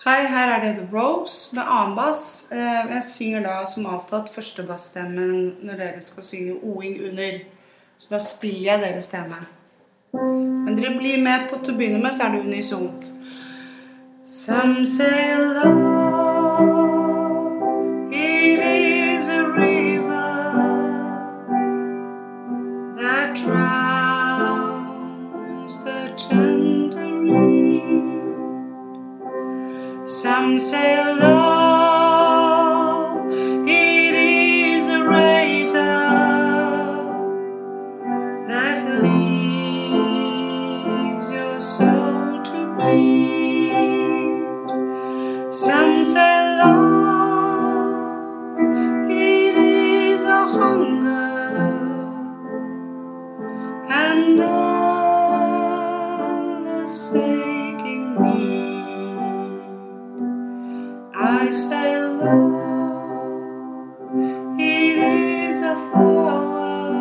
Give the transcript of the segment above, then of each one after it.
Hei, her er det The Rose med annen bass. Jeg synger da som avtatt første bassstemmen når dere skal synge O-ing under. Så da spiller jeg deres stemme. Men dere blir med på til å begynne med, så er det unisont. Some say love, it is a river that drowns the tender reed. Some say love, it is a razor that leaves your soul to bleed. Some say love, it is a hunger and endless aching need. I say love, it is a flower,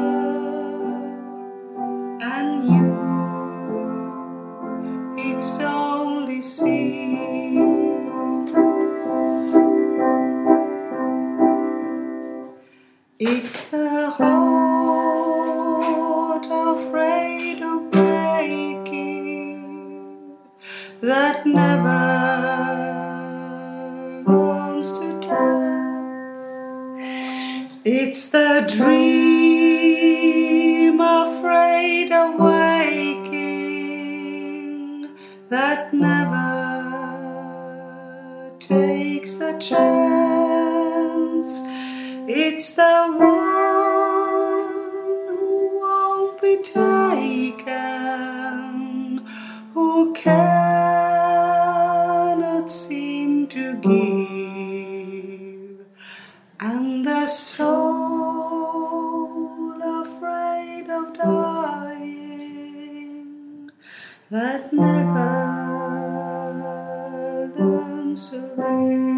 and you, it's only seed. It's the heart afraid of breaking that never wants to dance. It's the dream afraid of waking that never takes the chance. It's the one who won't be taken, who cannot seem to give, and the soul afraid of dying that never learns to live.